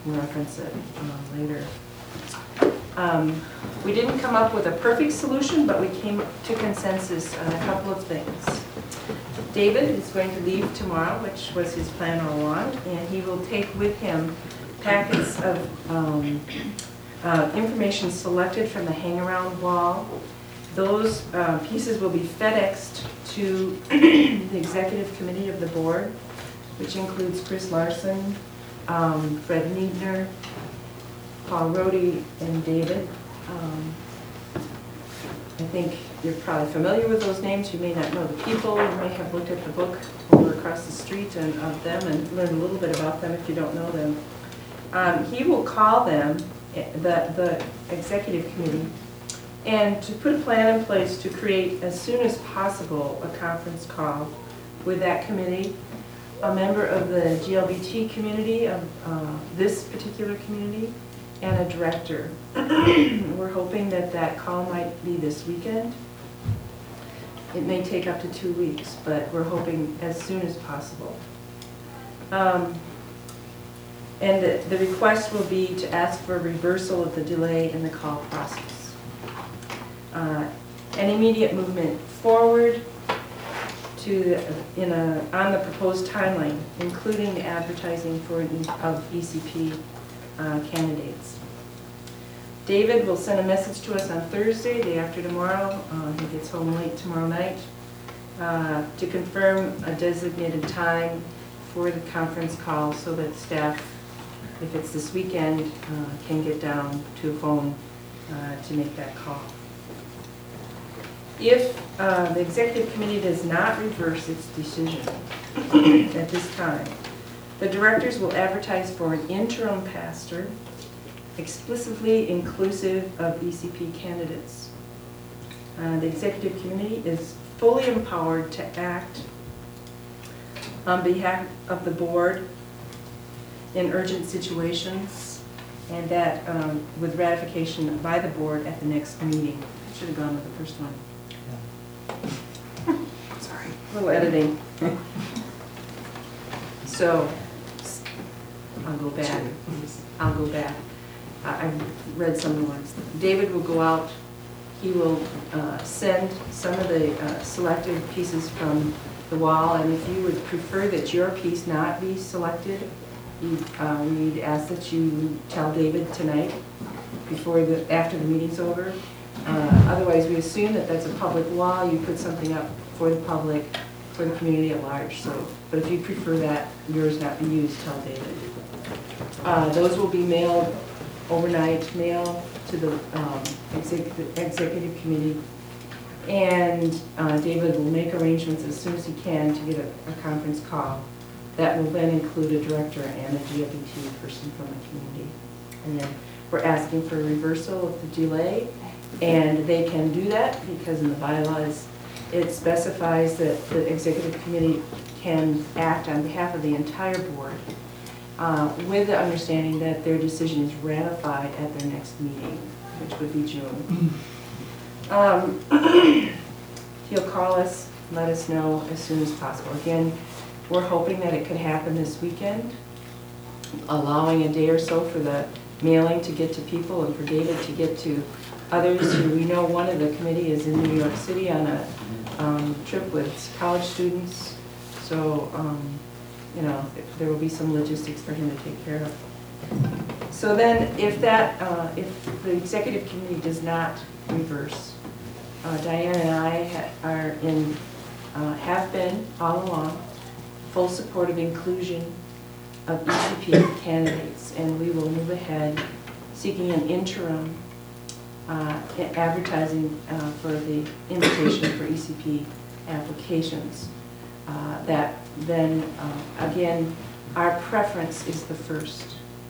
reference it later. We didn't come up with a perfect solution, but we came to consensus on a couple of things. David is going to leave tomorrow, which was his plan all along, and he will take with him packets of information selected from the hang-around wall. Those pieces will be FedExed to the executive committee of the board, which includes Chris Larson, Fred Niedner, Paul Rohde, and David. I think you're probably familiar with those names. You may not know the people. You may have looked at the book over across the street and of them and learned a little bit about them if you don't know them. He will call them, the executive committee, and to put a plan in place to create as soon as possible a conference call with that committee, a member of the GLBT community, of this particular community, and a director. We're hoping that that call might be this weekend. It may take up to 2 weeks, but we're hoping as soon as possible. And the request will be to ask for a reversal of the delay in the call process. An immediate movement forward to on the proposed timeline, including the advertising for of ECP candidates. David will send a message to us on Thursday, day after tomorrow. He gets home late tomorrow night to confirm a designated time for the conference call so that staff, if it's this weekend, can get down to a phone to make that call. If the executive committee does not reverse its decision at this time, the directors will advertise for an interim pastor explicitly inclusive of ECP candidates. The executive committee is fully empowered to act on behalf of the board in urgent situations, and that with ratification by the board at the next meeting. I should have gone with the first one. Sorry, a little editing. So, I'll go back. I've read some of the ones. David will go out. He will send some of the selected pieces from the wall, and if you would prefer that your piece not be selected, we'd ask that you tell David tonight after the meeting's over. Otherwise, we assume that that's a public wall. You put something up for the public, for the community at large. So, but if you prefer that yours not be used, tell David. Those will be mailed overnight, mail to the executive committee, and David will make arrangements as soon as he can to get a conference call. That will then include a director and a GLBT person from the community. And then we're asking for a reversal of the delay, and they can do that because in the bylaws it specifies that the executive committee can act on behalf of the entire board with the understanding that their decision is ratified at their next meeting, which would be June. He'll call us, let us know as soon as possible. Again, we're hoping that it could happen this weekend, allowing a day or so for the mailing to get to people and for David to get to others. We know one of the committee is in New York City on a trip with college students, so you know, there will be some logistics for him to take care of. So then, if the executive committee does not reverse, Diane and I have been all along full support of inclusion of ECP candidates, and we will move ahead seeking an interim advertising for the invitation for ECP applications. That then, again, our preference is the first,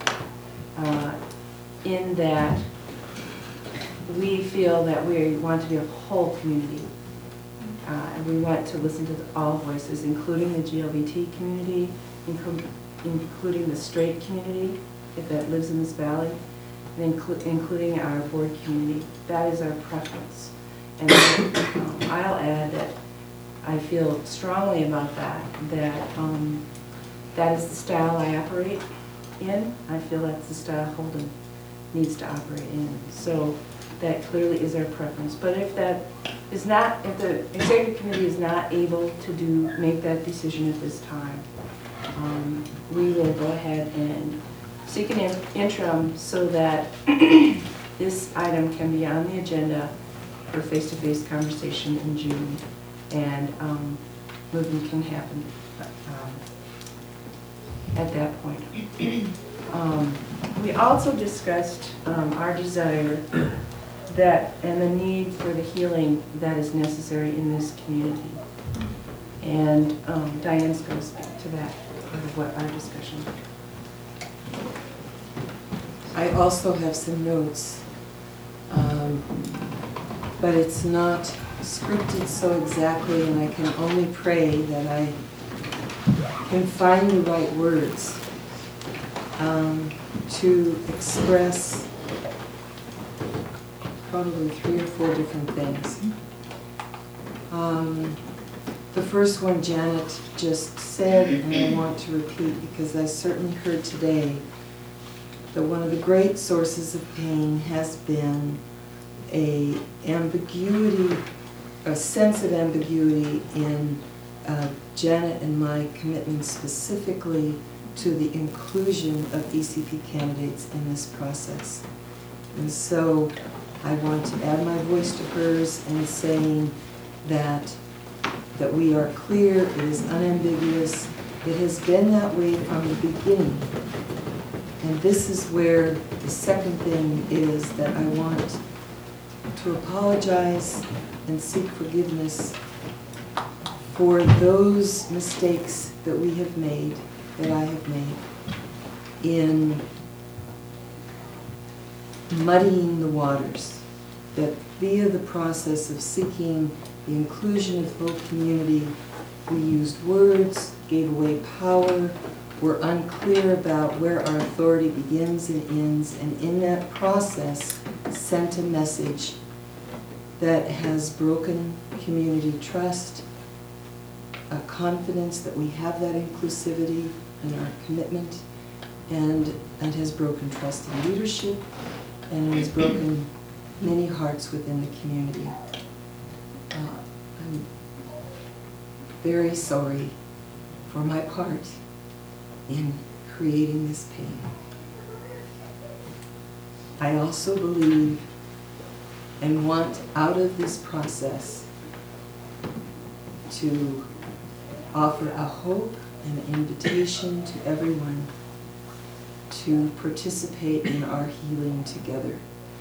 in that we feel that we want to be a whole community. And we want to listen to all voices, including the GLBT community, including the straight community that lives in this valley, and including our board community. That is our preference. And I'll add that I feel strongly about that is the style I operate in, I feel that's the style Holden needs to operate in. So that clearly is our preference. But if that is not, if the executive committee is not able to make that decision at this time, we will go ahead and seek an interim so that this item can be on the agenda for face-to-face conversation in June, and movement can happen at that point. We also discussed our desire that and the need for the healing that is necessary in this community. And Diane's going to speak to that part of what our discussion. I also have some notes, but it's not scripted so exactly, and I can only pray that I can find the right words to express probably 3 or 4 different things. The first one Janet just said, and I want to repeat because I certainly heard today that one of the great sources of pain has been a sense of ambiguity in Janet and my commitment specifically to the inclusion of ECP candidates in this process. And so I want to add my voice to hers in saying that we are clear, it is unambiguous, it has been that way from the beginning. And this is where the second thing is that I want to apologize and seek forgiveness for those mistakes that we have made, that I have made, in muddying the waters, that via the process of seeking the inclusion of the whole community, we used words, gave away power, were unclear about where our authority begins and ends, and in that process sent a message that has broken community trust, a confidence that we have that inclusivity and our commitment, and has broken trust in leadership, and has broken many hearts within the community. I'm very sorry for my part in creating this pain. I also believe and want out of this process to offer a hope and an invitation to everyone to participate in our healing together.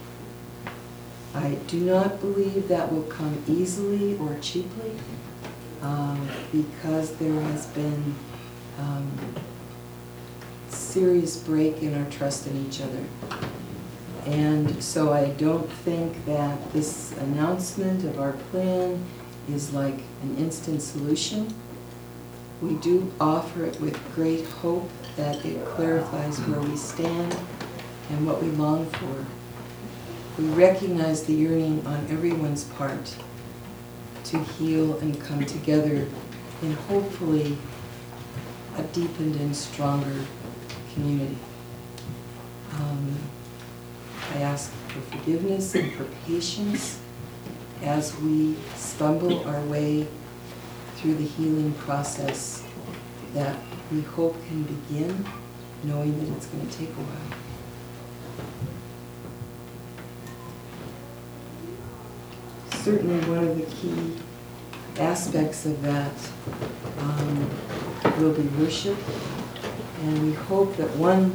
I do not believe that will come easily or cheaply, because there has been serious break in our trust in each other. And so I don't think that this announcement of our plan is like an instant solution. We do offer it with great hope that it clarifies where we stand and what we long for. We recognize the yearning on everyone's part to heal and come together in hopefully a deepened and stronger community. I ask for forgiveness and for patience as we stumble our way through the healing process that we hope can begin, knowing that it's going to take a while. Certainly one of the key aspects of that will be worship, and we hope that one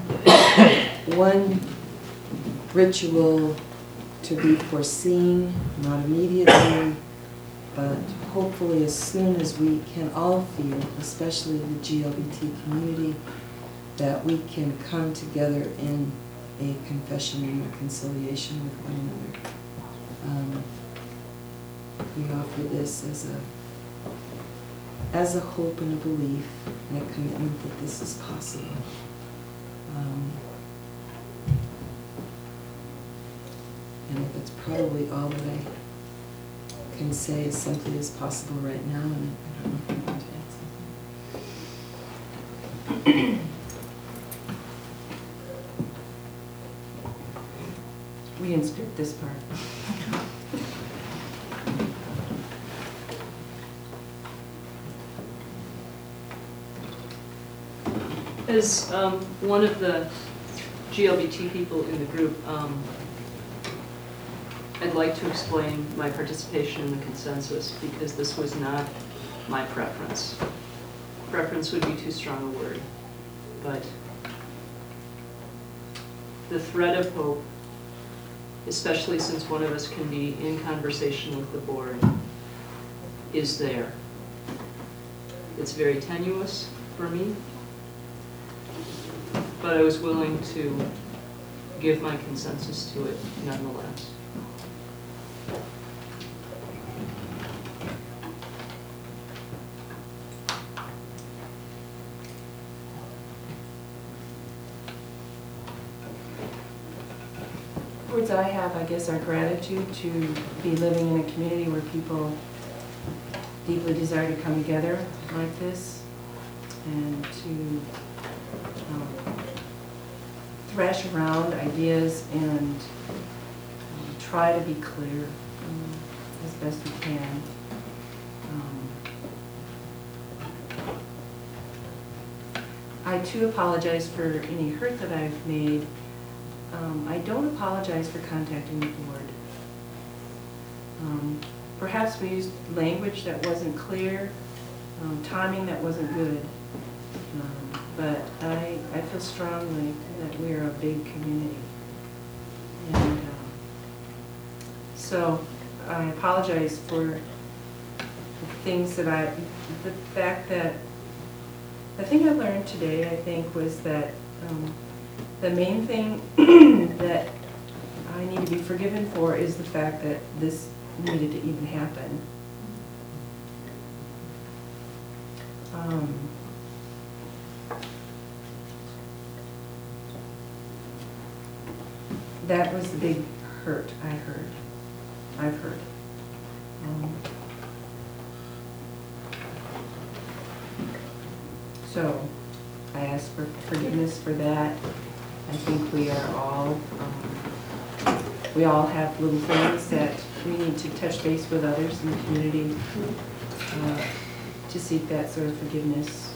ritual to be foreseen, not immediately, but hopefully as soon as we can all feel, especially the GLBT community, that we can come together in a confession and reconciliation with one another. We offer this as a hope and a belief and a commitment that this is possible. And that's probably all that I can say as simply as possible right now, and I don't know if you want to add something. We didn't script this part. As one of the GLBT people in the group, I'd like to explain my participation in the consensus because this was not my preference. Preference would be too strong a word, but the thread of hope, especially since one of us can be in conversation with the board, is there. It's very tenuous for me, but I was willing to give my consensus to it nonetheless. Words I have, I guess, are gratitude to be living in a community where people deeply desire to come together like this and to thrash around ideas and try to be clear as best we can. I too apologize for any hurt that I've made. I don't apologize for contacting the board. Perhaps we used language that wasn't clear, timing that wasn't good. But I feel strongly that we're a big community. And so I apologize for the things that the fact that, the thing I learned today, I think, was that the main thing that I need to be forgiven for is the fact that this needed to even happen. That was the big hurt I've heard. So I ask for forgiveness for that. I think we are all, we all have little things that we need to touch base with others in the community to seek that sort of forgiveness.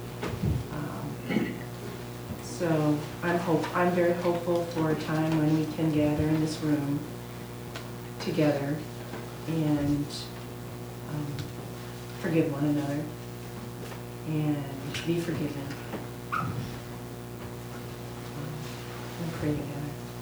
So I'm very hopeful for a time when we can gather in this room together and forgive one another and be forgiven and pray together.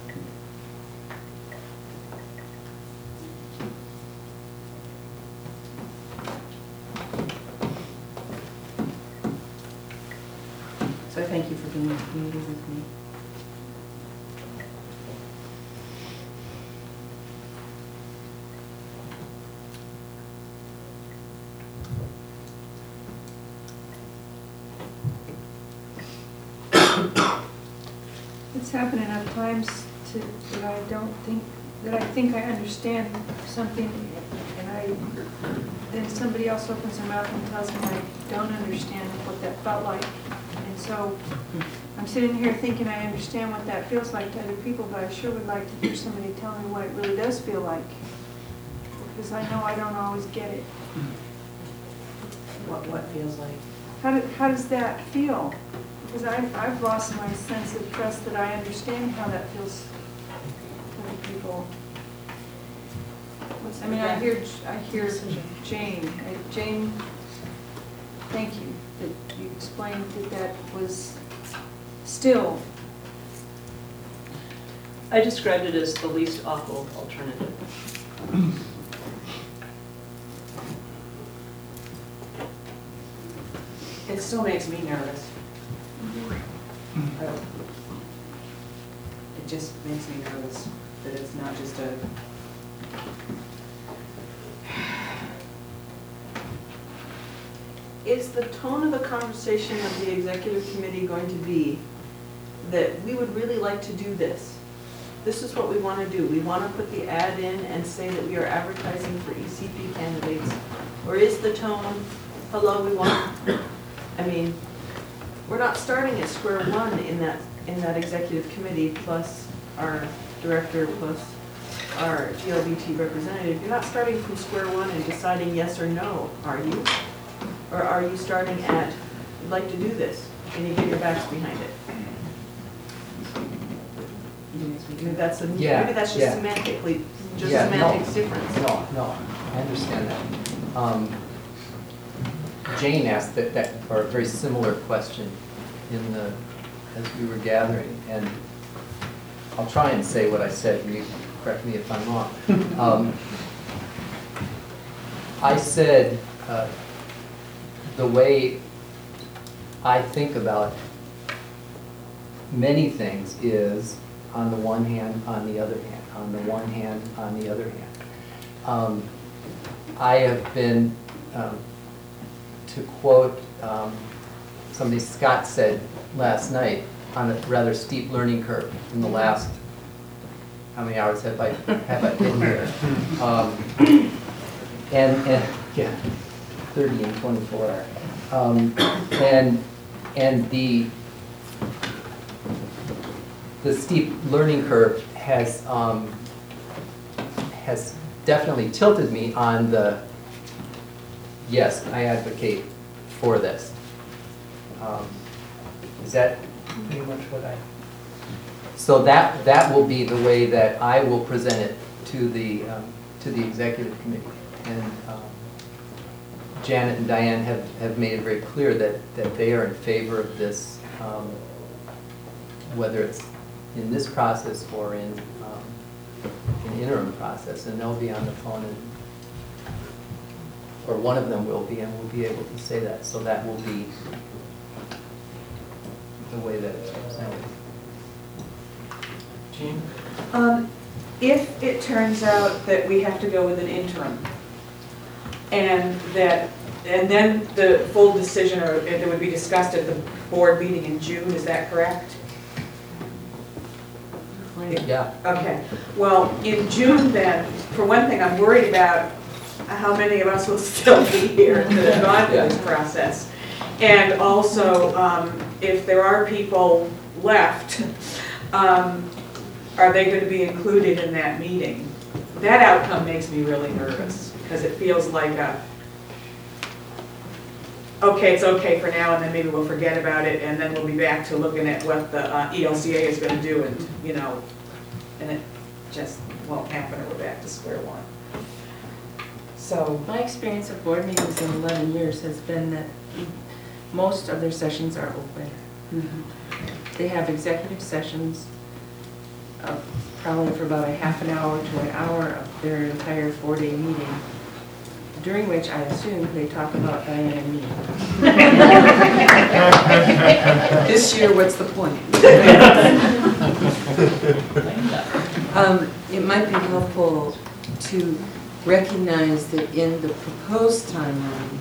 So thank you for being in the community with me. It's happened enough times that I think I understand something, and then somebody else opens their mouth and tells me I don't understand what that felt like. And so I'm sitting here thinking I understand what that feels like to other people, but I sure would like to hear somebody tell me what it really does feel like, because I know I don't always get it. What feels like? How does that feel? Because I've lost my sense of trust that I understand how that feels to other people. I mean, I hear Jane. Jane, thank you that you explained that was still. I described it as the least awful alternative. It still makes me nervous. It just makes me nervous that it's not just a... Is the tone of the conversation of the executive committee going to be that we would really like to do this? This is what we want to do. We want to put the ad in and say that we are advertising for ECP candidates. Or is the tone, hello, we want... I mean, we're not starting at square one in that executive committee plus our director plus our TLBT representative, you're not starting from square one and deciding yes or no, are you? Or are you starting at, you'd like to do this, and you get your backs behind it? Maybe that's Yeah, maybe that's just yeah. semantically, just Yeah, no. semantics difference. No, I understand that. Jane asked that, or a very similar question as we were gathering, and I'll try and say what I said, and you correct me if I'm wrong. I said, the way I think about many things is on the one hand, on the other hand, on the one hand, on the other hand. I have been, to quote somebody Scott said last night, on a rather steep learning curve in the last, how many hours have I been here? And yeah, 30 and 24. And the steep learning curve has definitely tilted me on the, yes, I advocate for this. Is that pretty much what I? So that will be the way that I will present it to the executive committee. And Janet and Diane have made it very clear that they are in favor of this, whether it's in this process or in an interim process, and they'll be on the phone, or one of them will be, and we'll be able to say that. So that will be the way that it's presented. Jean? If it turns out that we have to go with an interim, and then the full decision, or it would be discussed at the board meeting in June, is that correct? Yeah. Okay, well, in June then, for one thing, I'm worried about how many of us will still be here that have gone through this process. And also, if there are people left, are they going to be included in that meeting? That outcome makes me really nervous, because it feels like okay, it's okay for now, and then maybe we'll forget about it, and then we'll be back to looking at what the ELCA is going to do, and, you know, and it just won't happen, or we're back to square one. So, My experience of board meetings in 11 years has been that most of their sessions are open. They have executive sessions, probably for about a half an hour to an hour of their entire 4-day meeting, during which I assume they talk about Diane and me. This year, what's the point? It might be helpful to recognize that in the proposed timeline,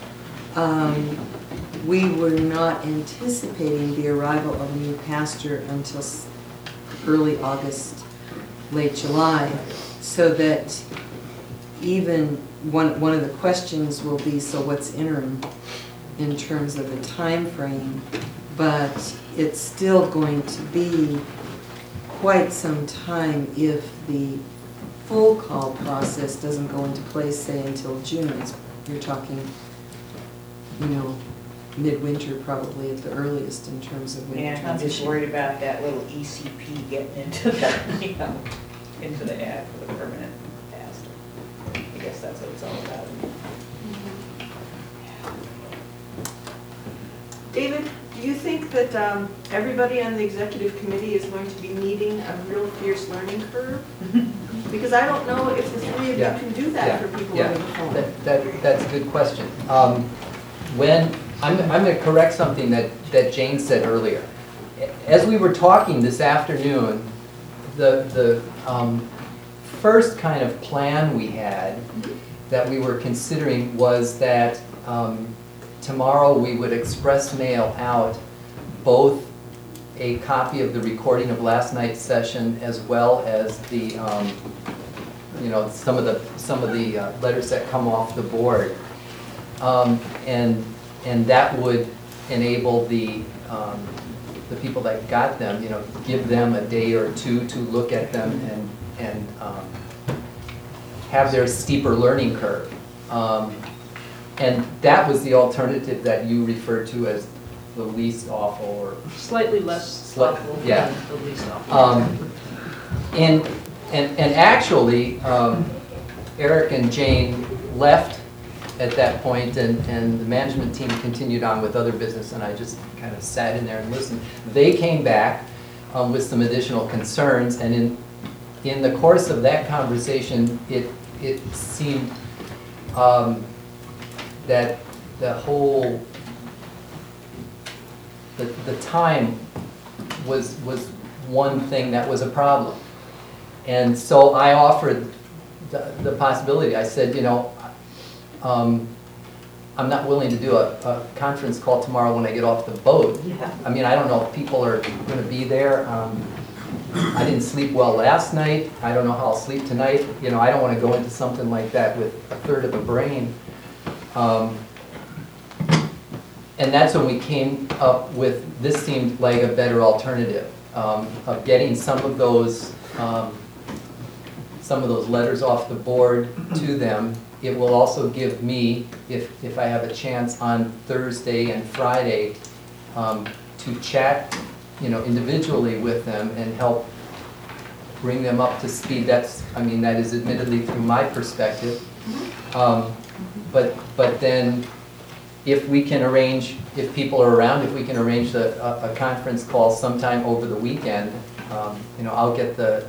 we were not anticipating the arrival of a new pastor until early August, late July, so that even one of the questions will be, so what's interim in terms of a time frame, but it's still going to be quite some time if the full call process doesn't go into place, say, until June. You're talking, you know, midwinter probably at the earliest in terms of winter and I'm just transition. worried about that little ECP getting into the, you know, into the ad for the permanent pastor. I guess that's what it's all about. David, do you think that everybody on the executive committee is going to be needing a real fierce learning curve? Because I don't know if the three of you Yeah. can do that for people over the phone. That's a good question. I'm going to correct something that Jane said earlier. As we were talking this afternoon, the first kind of plan we had that we were considering was that tomorrow we would express mail out both a copy of the recording of last night's session as well as the you know, some of the letters that come off the board, and that would enable the people that got them, you know, give them a day or two to look at them and have their steeper learning curve. And that was the alternative that you referred to as the least awful, or Slightly less awful yeah. than the least awful. And actually, Eric and Jane left at that point, and the management team continued on with other business, and I just kind of sat in there and listened. They came back with some additional concerns, and in the course of that conversation, it seemed that the whole, the time was one thing that was a problem. And so I offered the possibility. I said, you know, I'm not willing to do a conference call tomorrow when I get off the boat. Yeah. I mean, I don't know if people are going to be there. I didn't sleep well last night. I don't know how I'll sleep tonight. You know, I don't want to go into something like that with a third of a brain. And that's when we came up with, this seemed like a better alternative, of getting some of those letters off the board to them. It will also give me, if I have a chance on Thursday and Friday, to chat, you know, individually with them and help bring them up to speed. That's, I mean, that is admittedly through my perspective. But then, if we can arrange, if people are around, if we can arrange a conference call sometime over the weekend, you know, I'll get the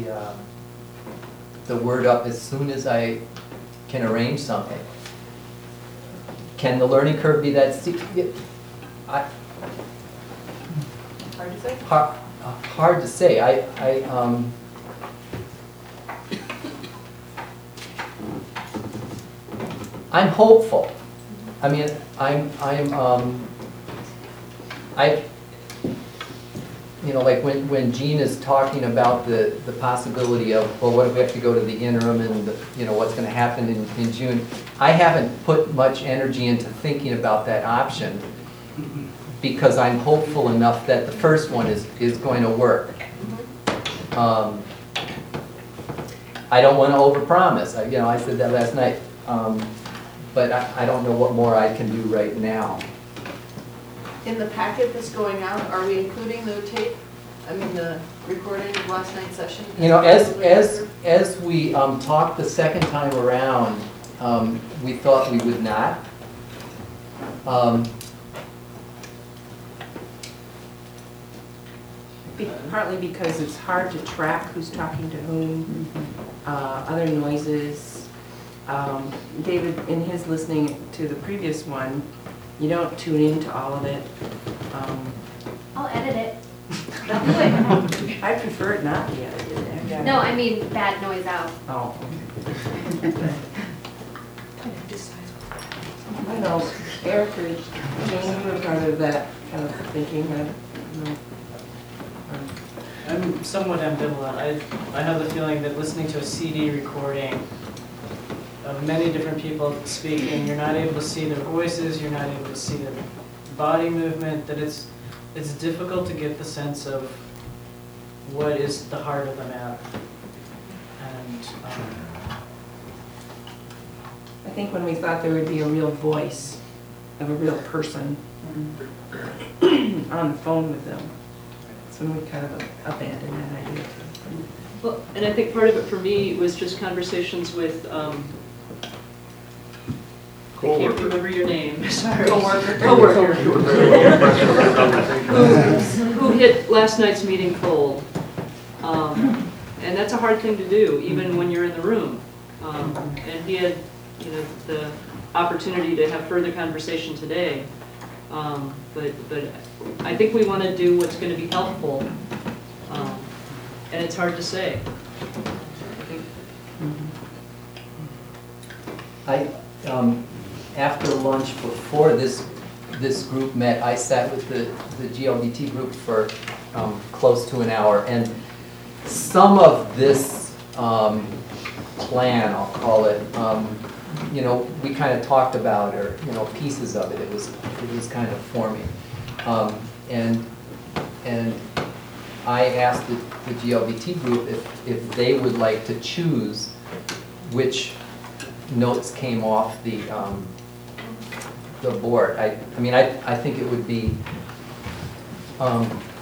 word up as soon as I can arrange something. Can the learning curve be that steep? Hard to say? Hard to say. I'm hopeful. I mean, you know, like when Jean is talking about the possibility of, well, what if we have to go to the interim and, you know, what's going to happen in June? I haven't put much energy into thinking about that option because I'm hopeful enough that the first one is going to work. I don't want to overpromise. You know, I said that last night. But I don't know what more I can do right now. In the packet that's going out, are we including the tape? I mean, the recording of last night's session? You know, as we talked the second time around, we thought we would not. Partly because it's hard to track who's talking to whom, other noises. David, in his listening to the previous one, you don't tune into all of it. I'll edit it. I'll do it. I prefer it not be edited. No, I mean bad noise out. Oh. I know, Eric or Jane, you were part of that kind of thinking, I'm somewhat ambivalent. I have the feeling that listening to a CD recording of many different people speaking, you're not able to see their voices, you're not able to see their body movement, that it's difficult to get the sense of what is the heart of the matter. And I think when we thought there would be a real voice of a real person on the phone with them, that's when we kind of abandoned that idea. Well, and I think part of it for me was just conversations with, I can't remember your name, sorry. Coworker. Who hit last night's meeting cold. And that's a hard thing to do, even when you're in the room. And he had, you know, the opportunity to have further conversation today. But I think we want to do what's going to be helpful. And it's hard to say. I think. After lunch, before this group met, I sat with the GLBT group for close to an hour, and some of this plan, I'll call it, you know, we kind of talked about, or you know, pieces of it. It was kind of forming, and I asked the GLBT group if they would like to choose which notes came off the board. I mean, I think it would be a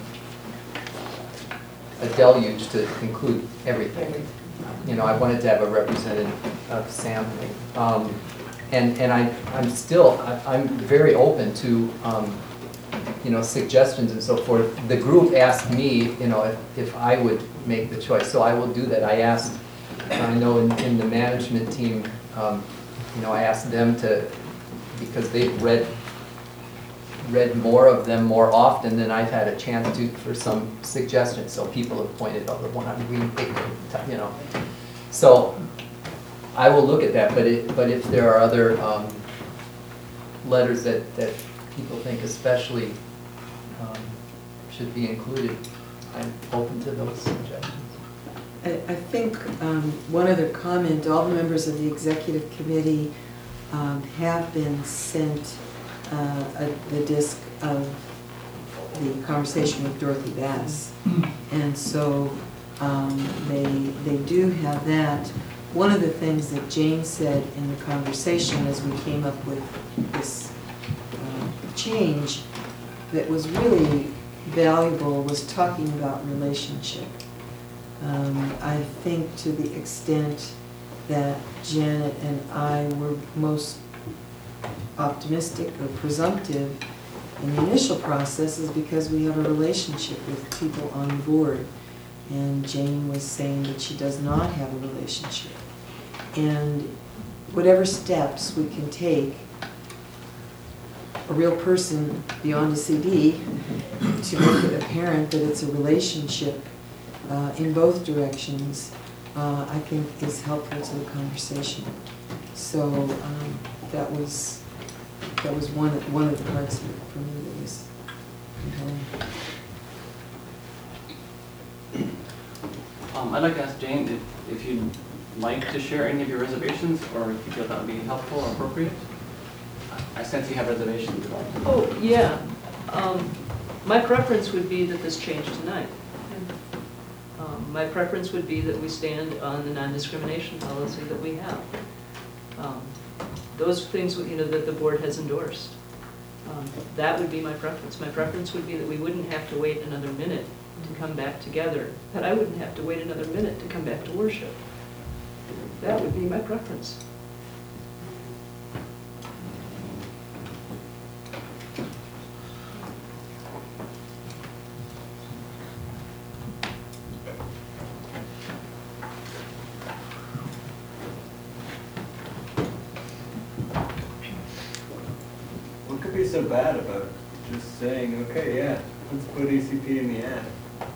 deluge to include everything. You know, I wanted to have a representative sampling. And I'm still, I'm very open to, you know, suggestions and so forth. The group asked me, you know, if I would make the choice, so I will do that. I asked, I know in the management team, you know, I asked them to, because they've read more of them more often than I've had a chance to for some suggestions. So people have pointed out the one I'm reading, you know. So I will look at that, but if there are other letters that people think especially should be included, I'm open to those suggestions. I think one other comment, all the members of the executive committee have been sent the disc of the conversation with Dorothy Bass. And so they do have that. One of the things that Jane said in the conversation as we came up with this change that was really valuable was talking about relationship. I think to the extent that Janet and I were most optimistic or presumptive in the initial process is because we have a relationship with people on the board. And Jane was saying that she does not have a relationship. And whatever steps we can take, a real person beyond a CD, to make it apparent that it's a relationship in both directions, I think is helpful to the conversation. So that was one of the parts of it for me that was compelling. I'd like to ask Jane if you'd like to share any of your reservations, or if you feel that would be helpful or appropriate. I sense you have reservations about it. Oh, yeah. My preference would be that this change tonight. My preference would be that we stand on the non-discrimination policy that we have. Those things, you know, that the board has endorsed. That would be my preference. My preference would be that we wouldn't have to wait another minute to come back together, that I wouldn't have to wait another minute to come back to worship. That would be my preference. What could be so bad about just saying, okay, yeah, let's put ECP in the ad?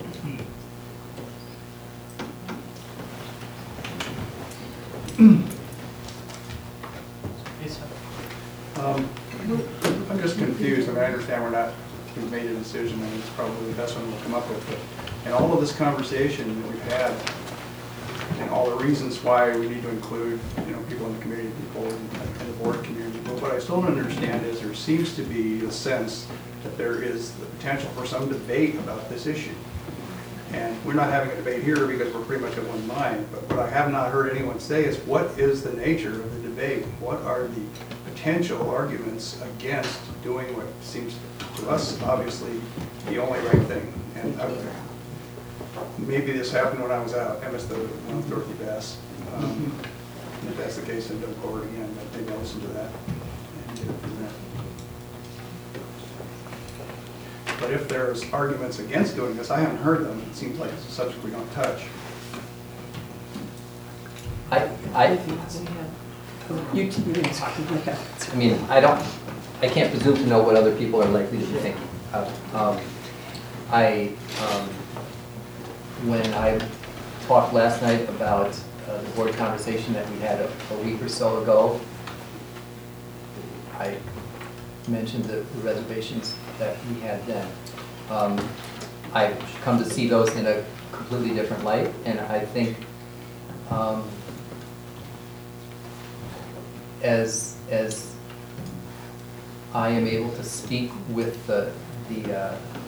I'm just confused, and I understand we've made a decision, and it's probably the best one we'll come up with, but in all of this conversation that we've had, and all the reasons why we need to include, you know, people in the community, people in the board community, but what I still don't understand is there seems to be a sense that there is the potential for some debate about this issue. And we're not having a debate here because we're pretty much of one mind, but what I have not heard anyone say is what is the nature of the debate? What are the potential arguments against doing what seems to us obviously the only right thing? And maybe this happened when I was out. I missed the one with Dorothy Bass. If that's the case, then don't go over it again, but maybe I'll listen to that and get it from there. But if there's arguments against doing this, I haven't heard them. It seems like it's a subject we don't touch. I mean, I can't presume to know what other people are likely to think. When I talked last night about the board conversation that we had a week or so ago, I mentioned the reservations that we had then. I've come to see those in a completely different light, and I think as I am able to speak with the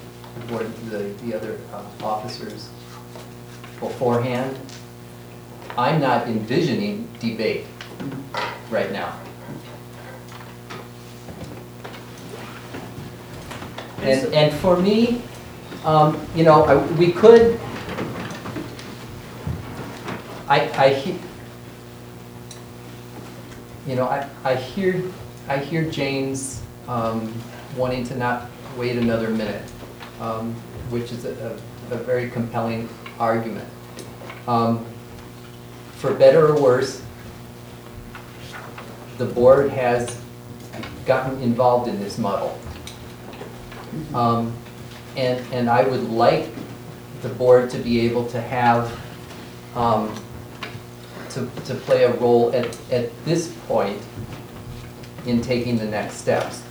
board, the other officers beforehand, I'm not envisioning debate right now. And for me, you know, we could, you know, I hear Jane's wanting to not wait another minute, which is a very compelling argument. For better or worse, the board has gotten involved in this muddle. And I would like the board to be able to have, to play a role at this point in taking the next steps.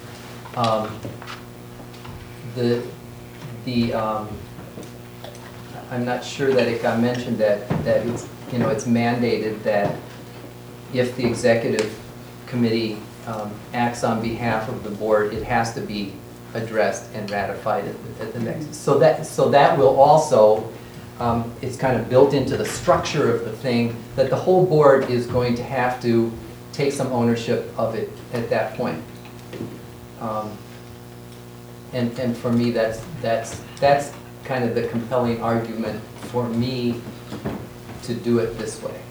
I'm not sure that it got mentioned that it's, you know, it's mandated that if the executive committee acts on behalf of the board, it has to be addressed and ratified at the next. So that will also, it's kind of built into the structure of the thing, that the whole board is going to have to take some ownership of it at that point. And for me, that's kind of the compelling argument for me to do it this way.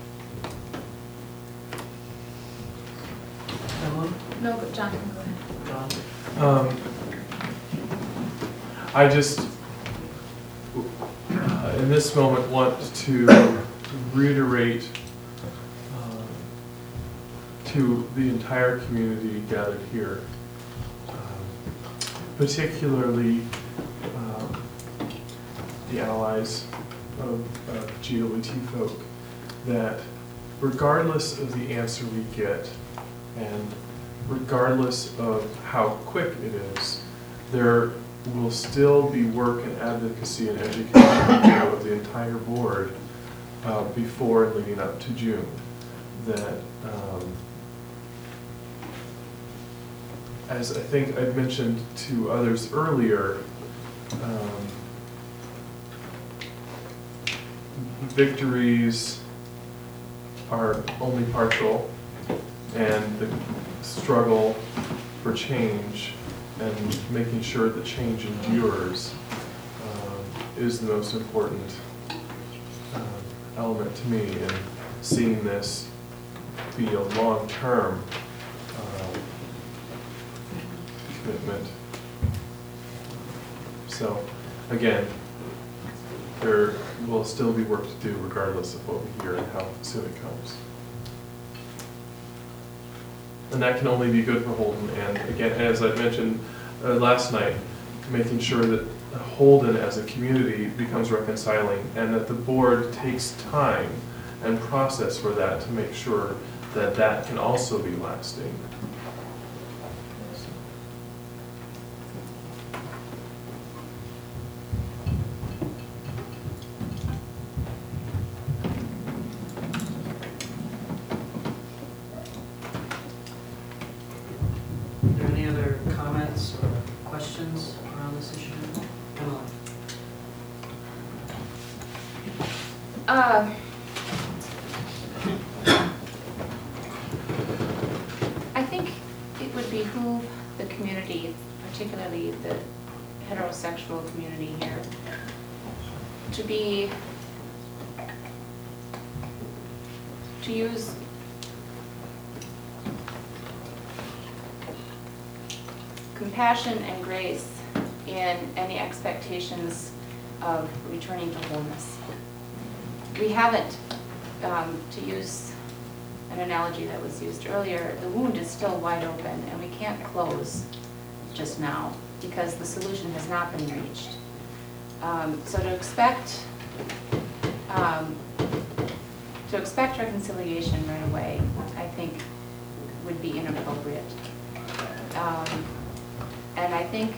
Emily? No, but John can go ahead. John? I just, in this moment, want to reiterate to the entire community gathered here, particularly the allies of GLBT folk, that regardless of the answer we get, and regardless of how quick it is, there will still be work and advocacy and education of the entire board before and leading up to June. That, as I think I've mentioned to others earlier, victories are only partial, and the struggle for change and making sure that change endures is the most important element to me, and seeing this be a long-term commitment. So, again, there will still be work to do regardless of what we hear and how soon it comes. And that can only be good for Holden. And again, as I mentioned last night, making sure that Holden as a community becomes reconciling, and that the board takes time and process for that to make sure that that can also be lasting. Are there any other comments or questions around this issue? Emily? I think it would behoove the community, particularly the heterosexual community here, to use compassion and grace in any expectations of returning to wholeness. We haven't, to use an analogy that was used earlier, the wound is still wide open and we can't close just now because the solution has not been reached. So to expect reconciliation right away, I think would be inappropriate. And I think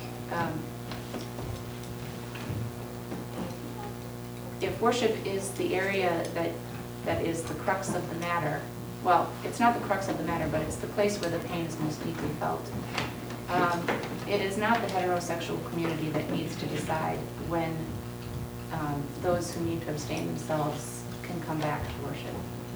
if worship is the area that is the crux of the matter, well, it's not the crux of the matter, but it's the place where the pain is most deeply felt. It is not the heterosexual community that needs to decide when those who need to abstain themselves can come back to worship.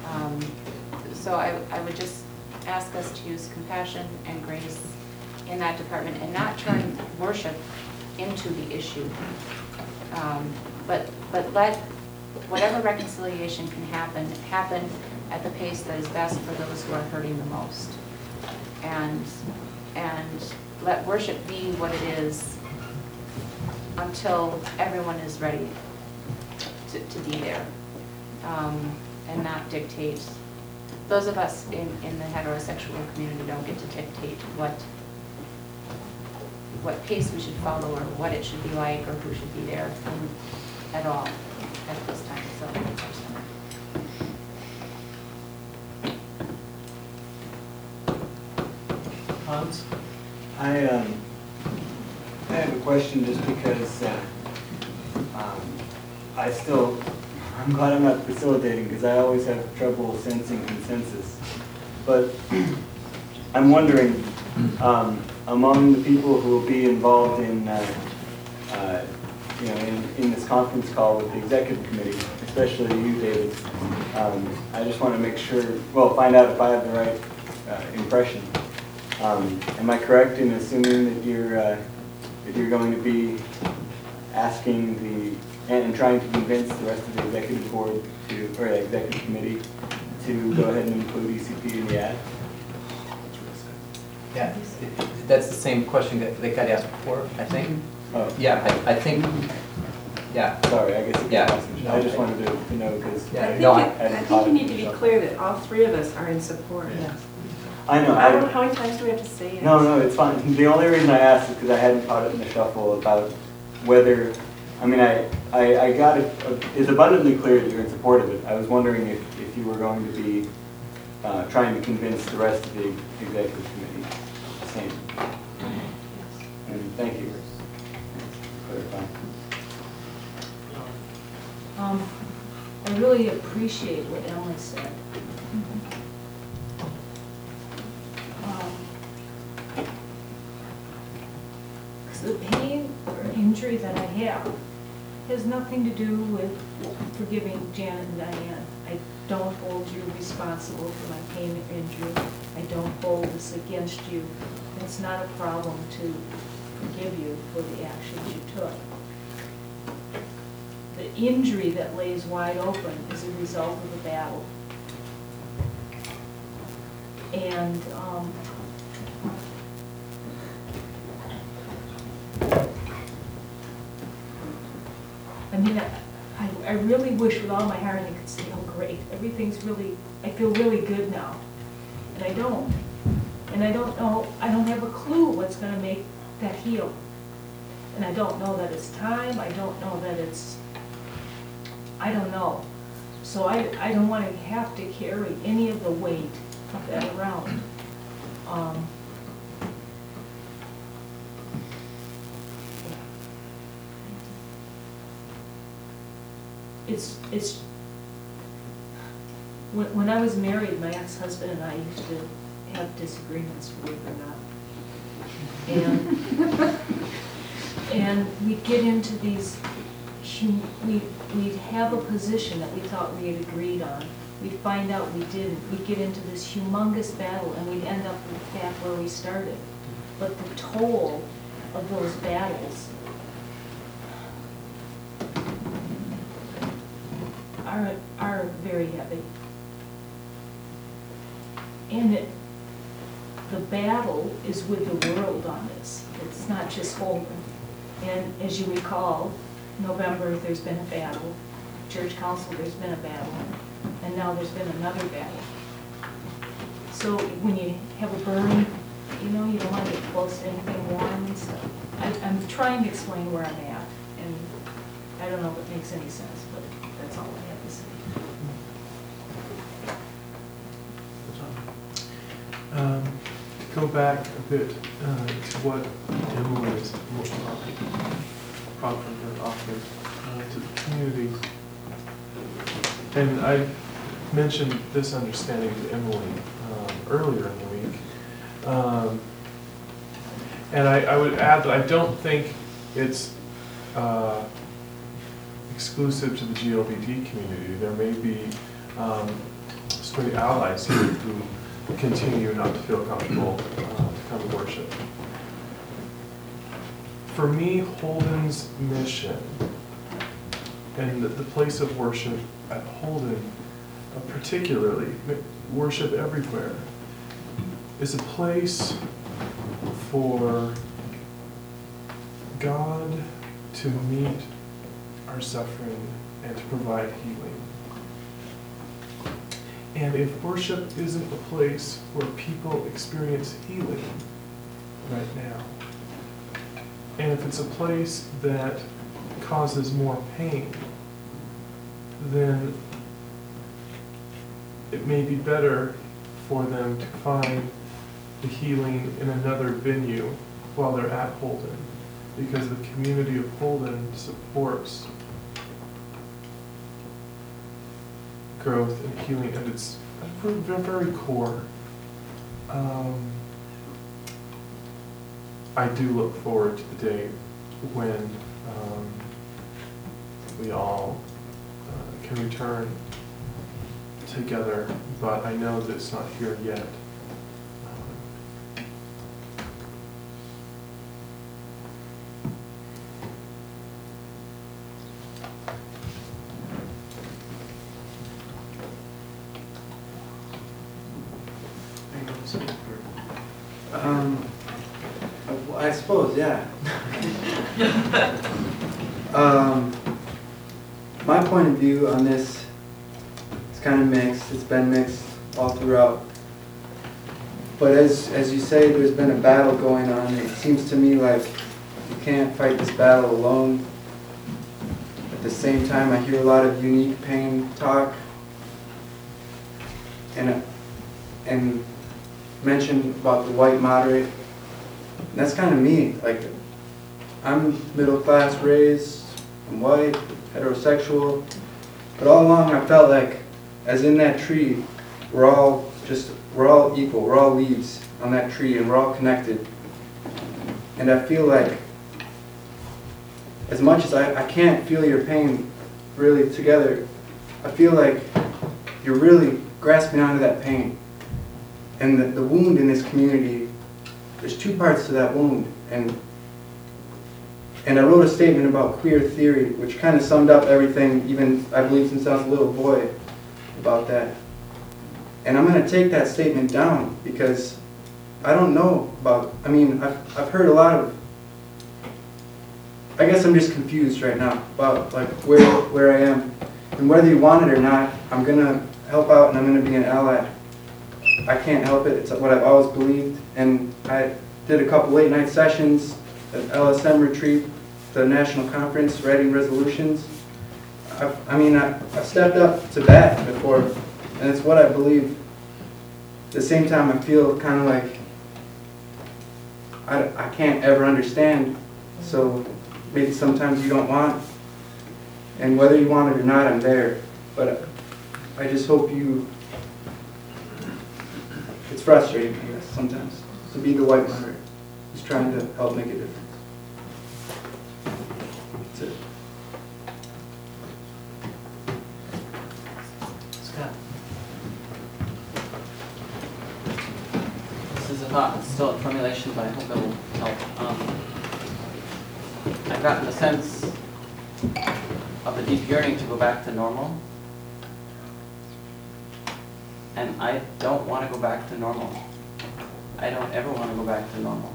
So I would just ask us to use compassion and grace in that department and not turn worship into the issue. But let whatever reconciliation can happen at the pace that is best for those who are hurting the most. And let worship be what it is until everyone is ready to be there. And not dictate. Those of us in the heterosexual community don't get to dictate what pace we should follow or what it should be like or who should be there at all at this time. So. Hans? I have a question just because I'm glad I'm not facilitating because I always have trouble sensing consensus. But I'm wondering, among the people who will be involved in, in this conference call with the executive committee, especially you, David, I just want to make sure, find out if I have the right impression. Am I correct in assuming that you're going to be asking and trying to convince the rest of the executive board or the executive committee to go ahead and include ECP in the ad? Yeah, that's the same question that got asked before, I think. Oh. Yeah, I think, yeah. Sorry, I guess it Yeah. was I just wanted to know because I think you need to be clear that all three of us are in support. I know. I don't know how many times do we have to say it? No, it's fine. The only reason I asked is because I hadn't caught it in the shuffle about whether, I got it, it's abundantly clear that you're in support of it. I was wondering if you were going to be trying to convince the rest of the executive committee the same. And thank you for clarifying. I really appreciate what Emily said. The pain or injury that I have has nothing to do with forgiving Janet and Diane. I don't hold you responsible for my pain or injury. I don't hold this against you. It's not a problem to forgive you for the actions you took. The injury that lays wide open is a result of the battle. And I really wish with all my heart I could say, oh great, everything's really, I feel really good now. And I don't. And I don't know, I don't have a clue what's going to make that heal. And I don't know that it's time, I don't know that it's, I don't know. So I don't want to have to carry any of the weight of that around. It's when I was married, my ex-husband and I used to have disagreements, believe it or not. And we'd get into these, we'd have a position that we thought we had agreed on. We'd find out we didn't. We'd get into this humongous battle and we'd end up back where we started. But the toll of those battles are very heavy. And the battle is with the world on this. It's not just Holman. And as you recall, November there's been a battle. Church Council there's been a battle. And now there's been another battle. So when you have a burn, you don't want to get close to anything warm and stuff. I'm trying to explain where I'm at. And I don't know if it makes any sense, but that's all I have to say. To go back a bit to what Emily's offered to the community. And I mentioned this understanding to Emily earlier in the week. And I would add that I don't think it's exclusive to the GLBT community. There may be for the allies here who continue not to feel comfortable to come to worship. For me, Holden's mission and the place of worship at Holden, particularly, worship everywhere, is a place for God to meet our suffering and to provide healing. And if worship isn't a place where people experience healing right now, and if it's a place that causes more pain, then it may be better for them to find the healing in another venue while they're at Holden, because the community of Holden supports growth and healing at its very core. I do look forward to the day when we all can return together, but I know that it's not here yet. I suppose, yeah. My point of view on this is kind of mixed. It's been mixed all throughout. But as you say, there's been a battle going on. It seems to me like you can't fight this battle alone. At the same time, I hear a lot of unique pain talk and mention about the white moderate. And that's kind of me. Like, I'm middle class raised, I'm white, heterosexual, but all along I felt like, as in that tree, we're all equal, we're all leaves on that tree, and we're all connected. And I feel like, as much as I can't feel your pain really together, I feel like you're really grasping onto that pain. And the wound in this community, there's two parts to that wound. And I wrote a statement about queer theory, which kind of summed up everything, even I believe since I was a little boy, about that. And I'm going to take that statement down because I don't know about, I mean, I've heard a lot of, I guess I'm just confused right now about like where I am. And whether you want it or not, I'm going to help out and I'm going to be an ally. I can't help it. It's what I've always believed. And I did a couple late night sessions at LSM retreat, the national conference, writing resolutions. I've stepped up to bat before, and it's what I believe. At the same time, I feel kind of like I can't ever understand. So maybe sometimes you don't want, and whether you want it or not, I'm there. But I just hope you. It's frustrating, I guess, sometimes, to be the white moderate who's trying to help make a difference. That's it. Scott. This is a thought, it's still a formulation, but I hope it will help. I've gotten a sense of the deep yearning to go back to normal. And I don't want to go back to normal. I don't ever want to go back to normal.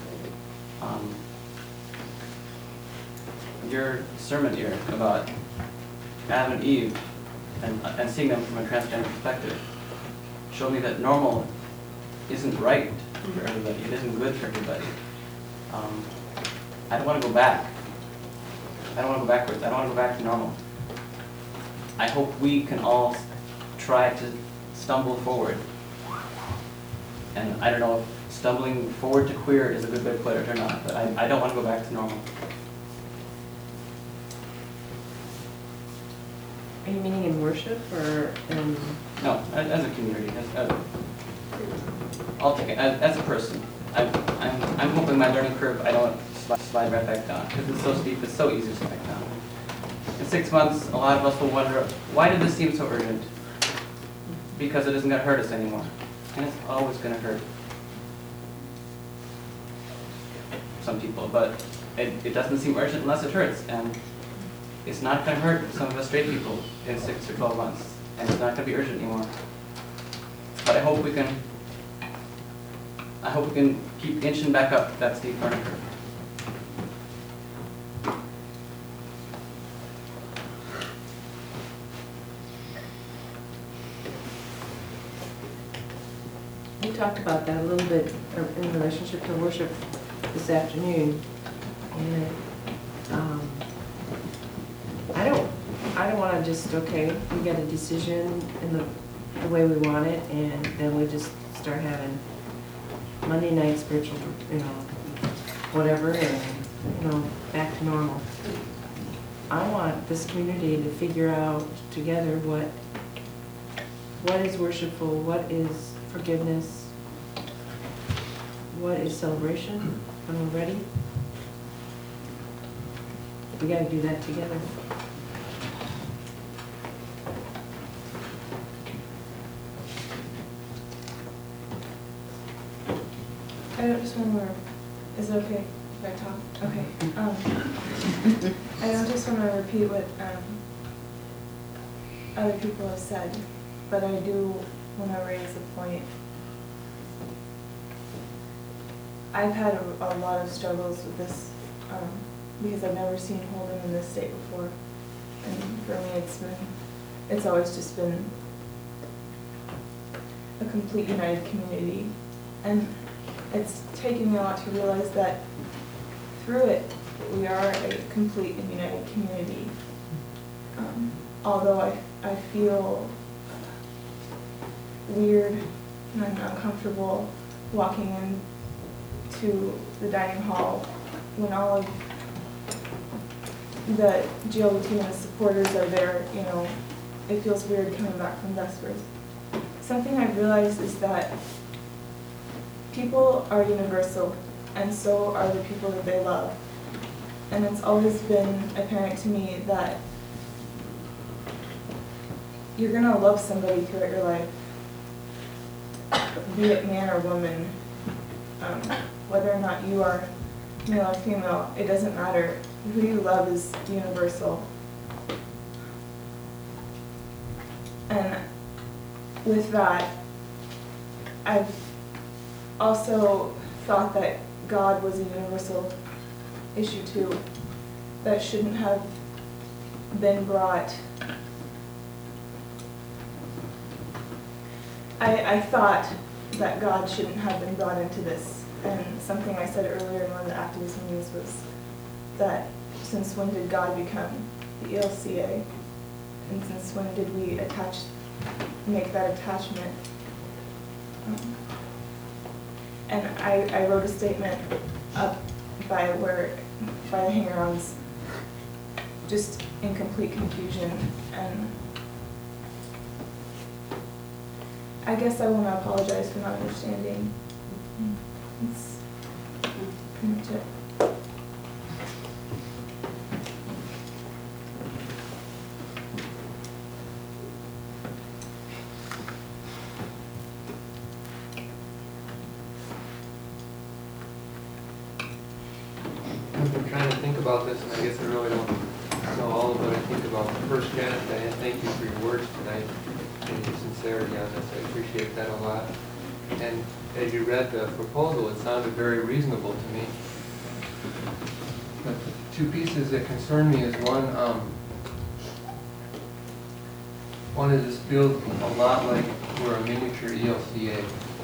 Your sermon here about Adam and Eve and seeing them from a transgender perspective showed me that normal isn't right for everybody. It isn't good for everybody. I don't want to go back. I don't want to go backwards. I don't want to go back to normal. I hope we can all try to stumble forward. And I don't know if stumbling forward to queer is a good way to put it or not, but I don't want to go back to normal. Are you meaning in worship or in? No, as a community, I'll take it, as a person. I'm hoping my learning curve, I don't slide right back down, because it's so steep, it's so easy to slide down. In 6 months, a lot of us will wonder, why did this seem so urgent? because it isn't gonna hurt us anymore. And it's always gonna hurt some people, but it doesn't seem urgent unless it hurts. And it's not gonna hurt some of us straight people in 6 or 12 months. And it's not gonna be urgent anymore. But I hope we can keep inching back up that steep learning curve. We talked about that a little bit in relationship to worship this afternoon. And I don't want to just, okay, we got a decision in the way we want it, and then we just start having Monday night spiritual, whatever, and, back to normal. I want this community to figure out together what is worshipful, what is forgiveness, what is celebration when we're ready. We gotta do that together. I don't just want to, is it okay if I talk? Okay. I don't just want to repeat what other people have said, but I do want to raise a point. I've had a lot of struggles with this because I've never seen Holden in this state before. And for me, it's always just been a complete united community. And it's taken me a lot to realize that through it, we are a complete and united community. Although I feel weird and I'm uncomfortable walking into the dining hall when all of the GLBT and the supporters are there, it feels weird coming back from Vespers. Something I've realized is that people are universal, and so are the people that they love. And it's always been apparent to me that you're going to love somebody throughout your life, be it man or woman, whether or not you are male or female, it doesn't matter. Who you love is universal. And with that, I've also thought that God was a universal issue too, that shouldn't have been brought. I thought that God shouldn't have been brought into this, and something I said earlier in one of the activist meetings was that since when did God become the ELCA, and since when did we make that attachment? And I wrote a statement up by the hang-arounds, just in complete confusion, and I guess I want to apologize for not understanding. That's pretty much it. I've been trying to think about this, and I guess I really don't know all of what I think about. First, Janet, thank you for your words tonight and your sincerity on this. I appreciate that a lot. And as you read the proposal, it sounded very reasonable to me. But the two pieces that concern me is one is this feels a lot like we're a miniature ELCA.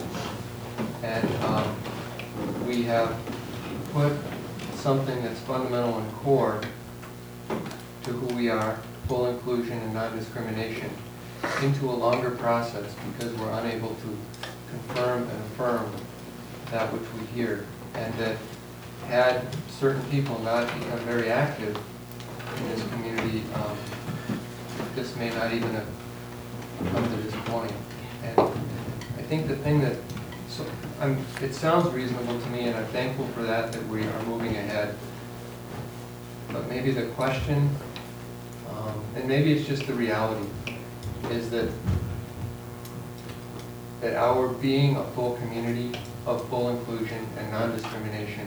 And we have put something that's fundamental and core to who we are, full inclusion and non-discrimination, into a longer process because we're unable to confirm and affirm that which we hear. And that had certain people not become very active in this community, this may not even have come to this point. And I think the thing that, it sounds reasonable to me, and I'm thankful for that we are moving ahead. But maybe the question, and maybe it's just the reality, is that that our being a full community of full inclusion and non-discrimination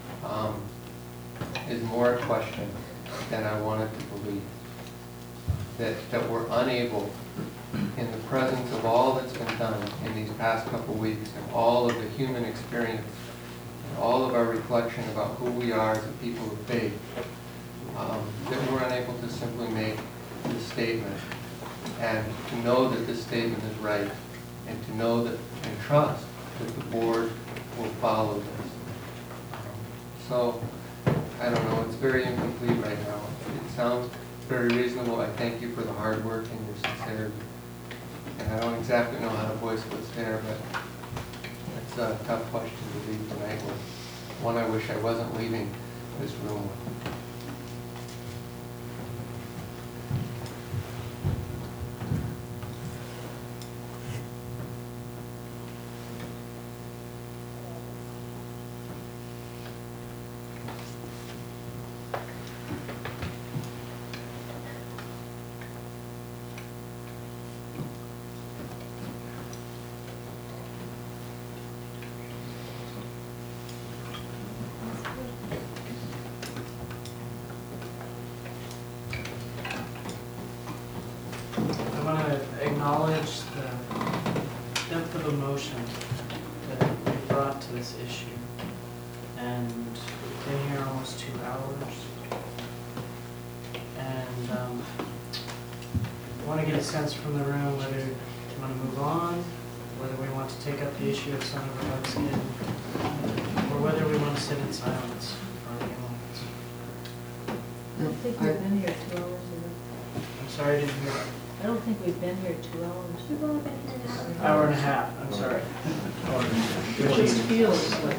is more a question than I wanted to believe. That we're unable, in the presence of all that's been done in these past couple weeks and all of the human experience and all of our reflection about who we are as a people of faith, that we're unable to simply make this statement and to know that this statement is right and to know that and trust that the board will follow this. So, I don't know, it's very incomplete right now. It sounds very reasonable. I thank you for the hard work and your sincerity. And I don't exactly know how to voice what's there, but it's a tough question to leave tonight with. One I wish I wasn't leaving this room with. I want to acknowledge the depth of emotion that you brought to this issue. And we've been here almost 2 hours. And I want to get a sense from the room whether you want to move on, whether we want to take up the issue of Son of a Buckskin, or whether we want to sit in silence for a few moments. I don't think we've been here 2 hours. I'm sorry I didn't hear that. I don't think we've been here 2 hours. We've only been here an hour. Hour and a half, I'm sorry. It just feels like.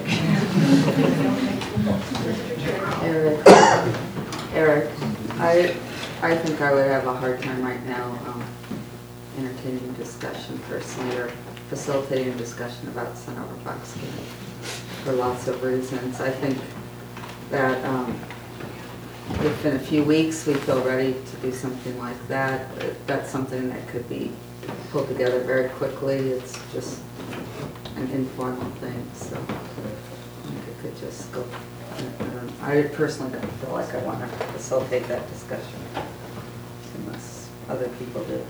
Eric, I think I would have a hard time right now entertaining discussion personally or facilitating a discussion about Son of a Buckskin for lots of reasons. I think that if in a few weeks we feel ready to do something like that, that's something that could be pulled together very quickly. It's just an informal thing, so I think it could just go. I personally don't feel like I want to facilitate that discussion unless other people do.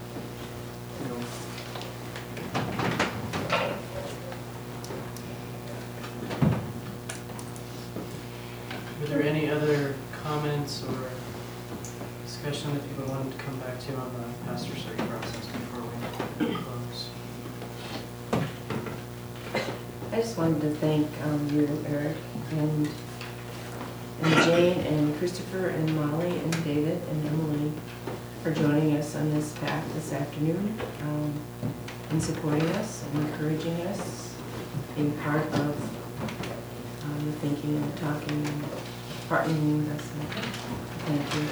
Were there any other comments or discussion that people wanted to come back to on the pastor search process before we close? I just wanted to thank you, Eric, and Jane, and Christopher, and Molly, and David, and Emily for joining us on this path this afternoon, and supporting us, and encouraging us, being part of the thinking and the talking, and partnering with us. Thank you.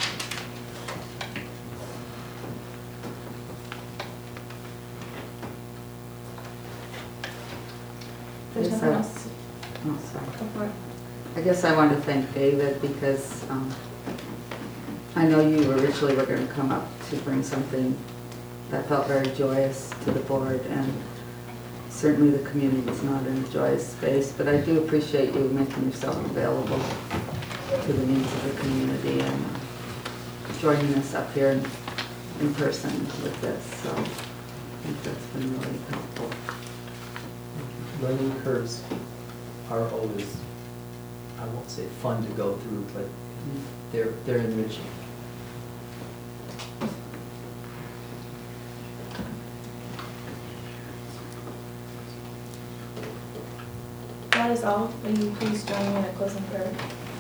There's nothing else? Oh, sorry. Go for it. I guess I want to thank David because I know you originally were going to come up to bring something that felt very joyous to the board, and certainly the community is not in a joyous space, but I do appreciate you making yourself available to the needs of the community and joining us up here in person with this, so I think that's been really helpful. Learning curves are always, I won't say fun to go through, but they're enriching. That is all. Will you please join me in a closing prayer?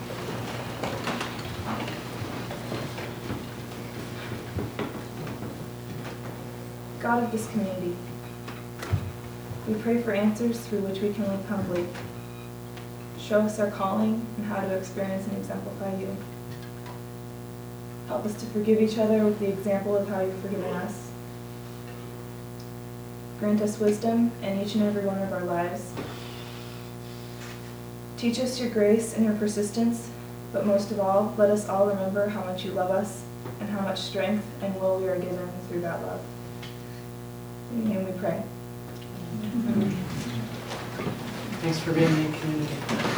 God of this community, we pray for answers through which we can live humbly. Show us our calling and how to experience and exemplify you. Help us to forgive each other with the example of how you've forgiven us. Grant us wisdom in each and every one of our lives. Teach us your grace and your persistence, but most of all, let us all remember how much you love us and how much strength and will we are given through that love. In your name we pray. Thanks for being in community.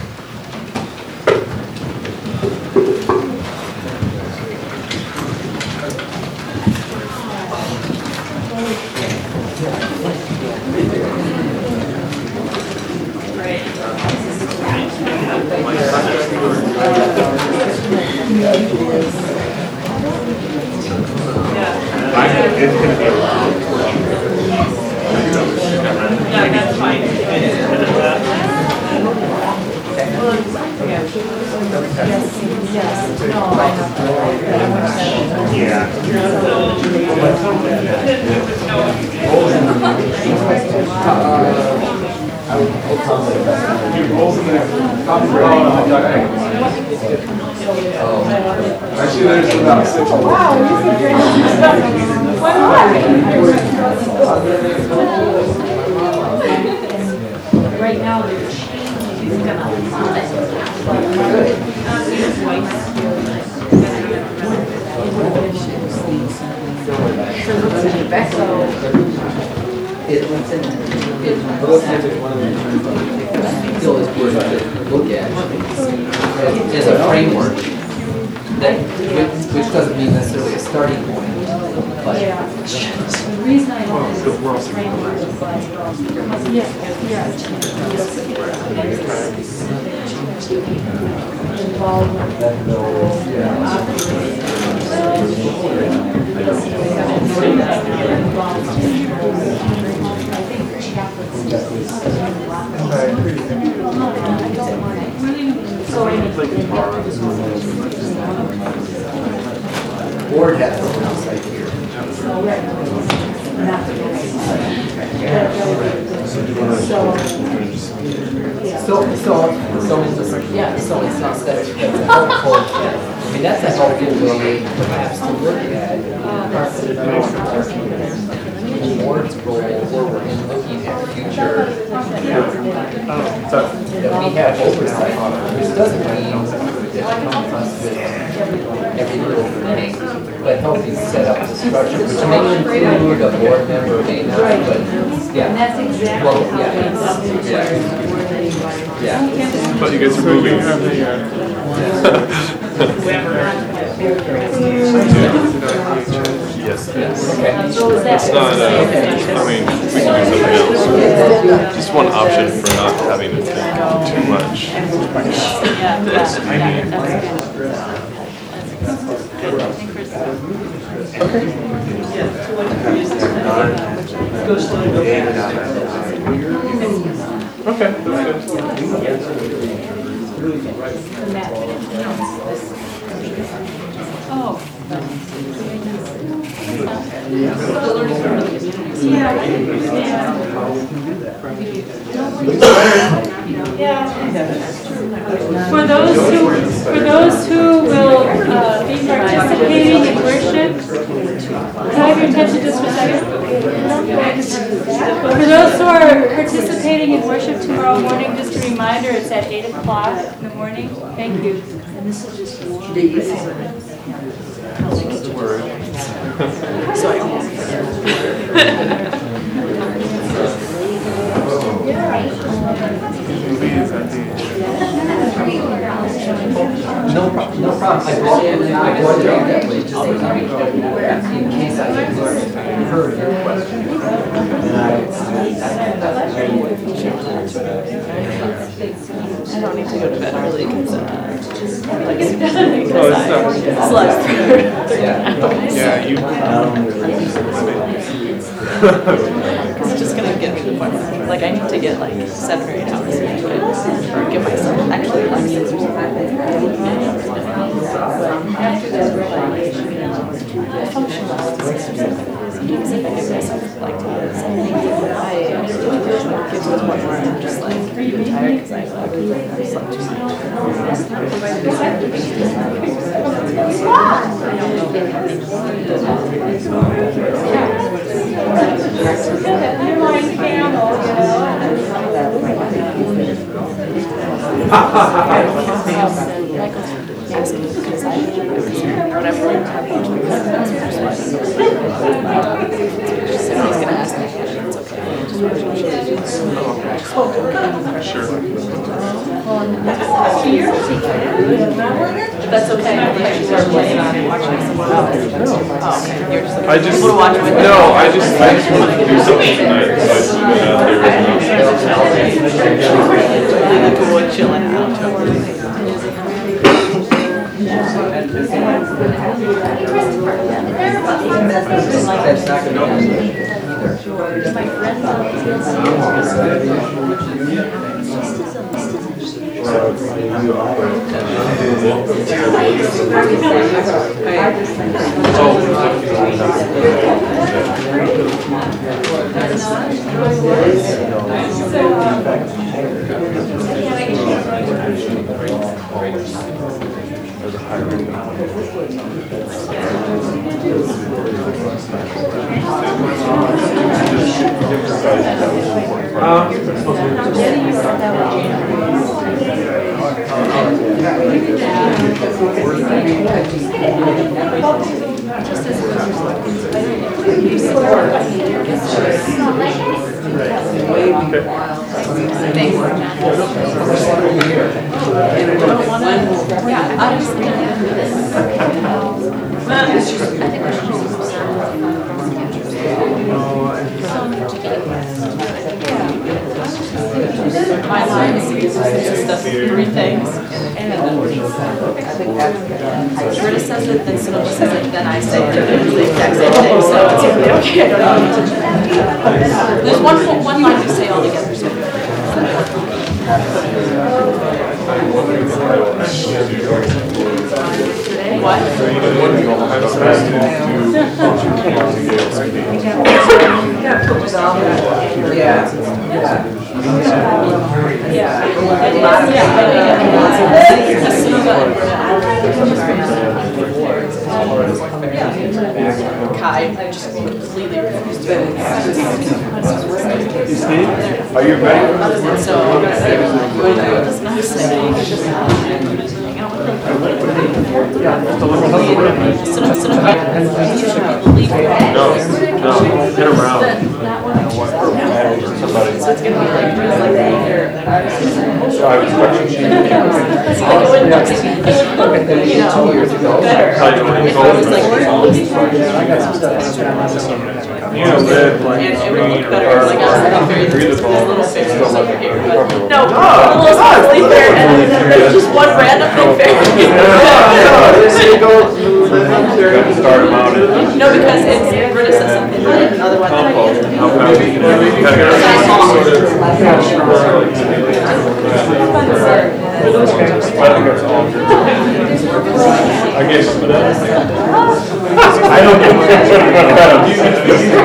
Yeah, that's fine. Right now, they're changing, he's It looks like one of the still is worth to look at as a framework, that, which doesn't mean necessarily a starting point, but. The reason I want this framework is Board has an outside here. So it's not that's helpful. I mean, that's a helpful way perhaps to look at the board's role in looking at future, that we have oversight, which doesn't mean that it comes us with every little thing, but helping set up the structure, which may include a board member, may not, but, yeah. And that's exactly Well, how yeah. it's up to Yeah. I thought you guys were moving. Yes. Okay. It's not, I mean, we can do something else. Just one option for not having to take too much. For those who will be participating in worship, can I have your attention just for a second? For those who are participating in worship tomorrow morning, just a reminder, it's at 8 o'clock in the morning. Thank you. And this is just one. No problem, no problem. I brought it out that way, just in case I heard your question. I don't need to go to bed early because Yeah, you. Because it's just gonna get me to the point where, like, I need to get like 7 or 8 hours into it, or give myself actually like 6 or 7. I function well to 6 or 7 days. Sometimes if I give myself like 7 or 8 hours, I get to the point where I'm just like really tired because I slept too much. Somebody's gonna ask me, it's okay. That's okay. I just wanted to do something tonight. That's not gonna be My friend My line is just three things. Britta says it, then Sonoma says it, then I say it, and it's the exact same thing, so it's usually okay. There's one line we say all together, so. What? Kai just completely refused to. Are you ready? So, does not say. Get around. So it's gonna be like I was questioning. it would look, you know, better. If I was and it would look better, like I was very, there's little fairies over here, but no, a little sparkly fair, and there's just one random big fairy. No, because it's, Britta says something, but another one that I I guess. I don't get